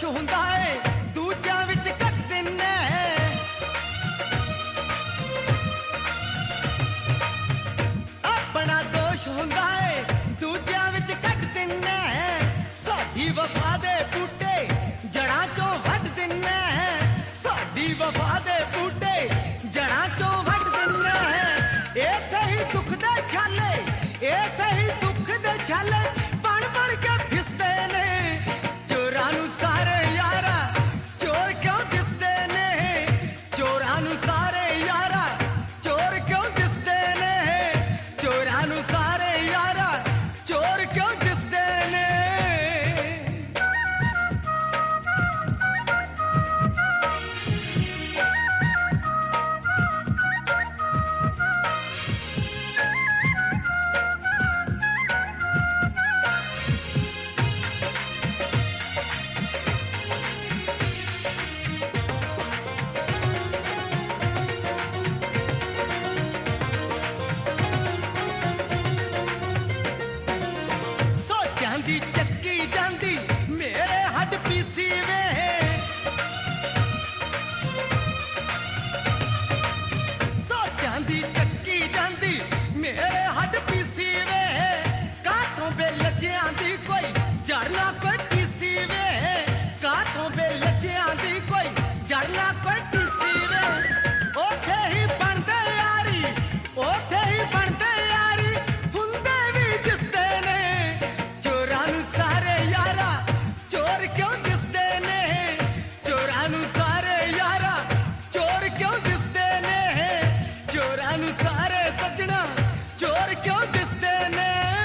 ਦੋਸ਼ ਹੁੰਦਾ ਏ ਦੂਜਿਆਂ ਵਿੱਚ ਕੱਢ ਦਿੰਨੇ। ਆਪਣਾ ਦੋਸ਼ ਹੁੰਦਾ ਏ ਦੂਜਿਆਂ ਵਿੱਚ ਕੱਢ ਦਿੰਨੇ। ਸਾਡੀ ਵਫਾ ਦੇ ਬੂਟੇ ਜੜ੍ਹਾਂ ਚੋਂ ਵੱਢ ਦਿੰਨੇ। ਸਾਡੀ ਵਫਾ ਦੇ ਬੂਟੇ ਜੜ੍ਹਾਂ ਚੋਂ ਵੱਢ ਦਿੰਨੇ। ਇਹ ਸਹੀ ਦੁੱਖ ਦੇ ਛਾਲੇ, ਇਹ ਸਹੀ ਦੁੱਖ ਦੇ ਛਾਲੇ ਬਣ ਬਣ ਕੇ ਫਿਸਦੇ ਨੇ। ਚੋਰਾਂ ਨੂੰ ਸਾਰੇ ਯਾਰਾ ਚੋਰ ਕਿਉਂ ਦਿਸਦੇ ਨੇ। ਚੋਰਾਂ ਨੂੰ ਸਾਰੇ ਯਾਰਾ ਚੋਰ ਕਿਉਂ ਦਿਸਦੇ ਨੇ। ਚੋਰਾਂ ਨੂੰ ਸਾਰੇ ਯਾਰਾ ਚੋਰ ਕਿਉਂ ਦਿਸਦੇ ਨੇ। ਜਾਂਦੀ ਚੱਕੀ ਜਾਂਦੀ ਮੇਰੇ ਹੱਡ ਪੀਸੀ ਵੇ। ਸੋਚਾਂ ਦੀ ਚੱਕੀ ਜਾਂਦੀ ਮੇਰੇ ਹੱਡ ਪੀਸੀ ਵੇ। ਕਾਹਤੋਂ ਬੇਲੱਜਿਆਂ ਦੀ ਕੋਈ ਜੜ ਨਾ ਕੋਈ ਟੀਸੀ ਵੇ। ਕਾਹਤੋਂ ਬੇਲੱਜਿਆਂ ਦੀ ਕੋਈ ਜੜ ਨਾ ਕੋਈ ਟੀਸੀ ਵੇ। ਉੱਥੇ ਹੀ ਬਣਦੇ ਯਾਰੀ, ਉੱਥੇ ਹੀ ਬਣਦੇ ਯਾਰੀ ਹੁੰਦੇ ਵੀ ਦਿਸਦੇ ਨੇ। ਚੋਰਾਂ ਨੂੰ ਸਾਰੇ ਯਾਰਾ ਚੋਰ ਕਿਉਂ ਦਿਸਦੇ ਨੇ। ਚੋਰਾਂ ਨੂੰ ਸਾਰੇ ਯਾਰਾ ਚੋਰ ਕਿਉਂ ਦਿਸਦੇ ਨੇ। ਚੋਰਾਂ ਨੂੰ ਸਾਰੇ ਸੱਜਣਾ ਚੋਰ ਕਿਉਂ ਦਿਸਦੇ ਨੇ।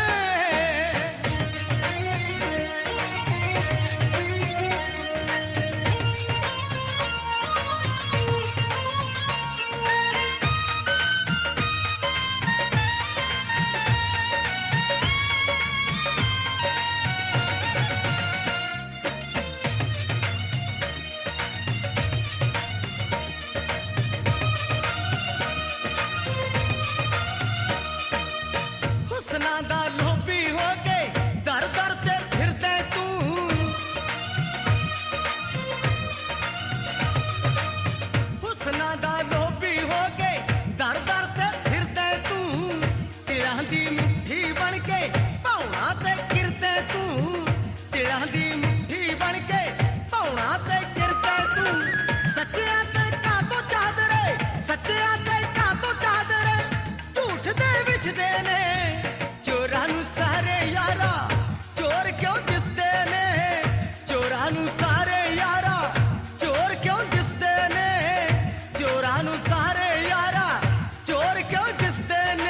ਹੁਸਨਾਂ ਦਾ ਲੋਭੀ ਹੋ ਕੇ ਦਰ ਦਰ ਤੇ ਫਿਰਦੇ ਤੂੰ। ਹੁਸਨਾਂ ਦਾ ਲੋਭੀ ਹੋ ਕੇ ਦਰ ਦਰ ਤੇ ਫਿਰਦੇ ਤੂੰ। ਤਿਲਾਂ ਦੀ ਮੁੱਠੀ ਬਣ ਕੇ ਭੌਣਾ ਤੇ ਕਿਰਦੇ ਤੂੰ। ਤਿਲਾਂ ਦੀ ਮੁੱਠੀ ਬਣ ਕੇ ਭੌਣਾ ਤੇ ਕਿਰਦੇ ਤੂੰ। ਸੱਚਿਆਂ ਤੇ ਕਾਹਤੋਂ ਚਾਦਰੇ, ਸੱਚਿਆਂ ਤੇ ਕਾਹਤੋਂ ਚਾਦਰੇ ਝੂਠ ਦੇ ਵਿਛਦੇ ਨੇ। ਚੋਰਾਂ ਨੂੰ ਸਾਰੇ ਯਾਰਾ ਚੋਰ ਕਿਉਂ ਦਿਸਦੇ ਨੇ। ਚੋਰਾਂ ਨੂੰ ਸਾਰੇ ਯਾਰਾ ਚੋਰ ਕਿਉਂ ਦਿਸਦੇ ਨੇ। ਚੋਰਾਂ ਨੂੰ ਸਾਰੇ ਯਾਰਾ ਚੋਰ ਕਿਉਂ ਦਿਸਦੇ ਨੇ।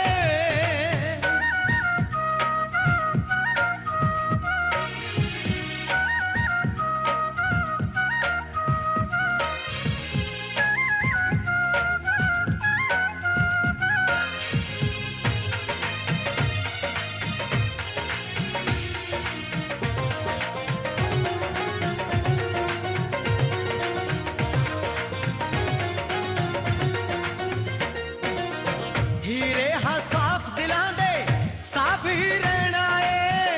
ਹੀਰੇ ਹਾਂ ਸਾਫ਼ ਦਿਲਾਂ ਦੇ ਸਾਫ਼ ਹੀ ਰਹਿਣਾ ਏ।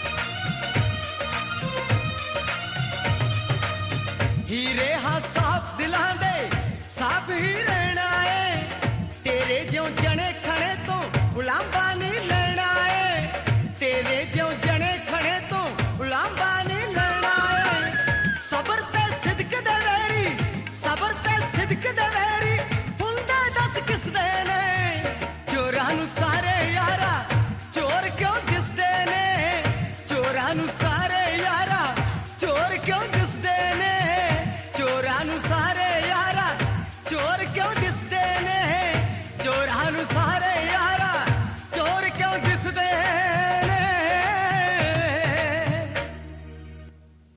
ਹੀਰੇ ਹਾਂ ਸਾਫ਼ ਦਿਲਾਂ ਦੇ ਸਾਫ਼ ਹੀ ਰਹਿਣਾ ਏ। ਤੇਰੇ ਜਿਉਂ ਜਣੇ ਖਣੇ ਤੋਂ ਉਲਾਂਭਾ ਨਹੀਂ ਲੈਣਾ ਏ। ਤੇਰੇ ਜਿਉਂ ਜਣੇ ਖਣੇ ਤੋਂ ਉਲਾਂਭਾ ਨਹੀਂ ਲੈਣਾ ਏ। ਸਬਰ ਤੇ ਸਿਦਕ ਦੇ ਵੈਰੀ, ਸਬਰ ਤੇ ਸਿਦਕ ਦੇ ਵੈਰੀ ਹੁੰਦੇ ਦੱਸ ਕਿਸ ਦੇ ਨੇ। ਚੋਰਾਂ ਨੂੰ ਸਾਰੇ ਯਾਰਾ ਚੋਰ ਕਿਉਂ ਦਿਸਦੇ ਨੇ। ਚੋਰਾਂ ਨੂੰ ਸਾਰੇ ਯਾਰਾ ਚੋਰ ਕਿਉਂ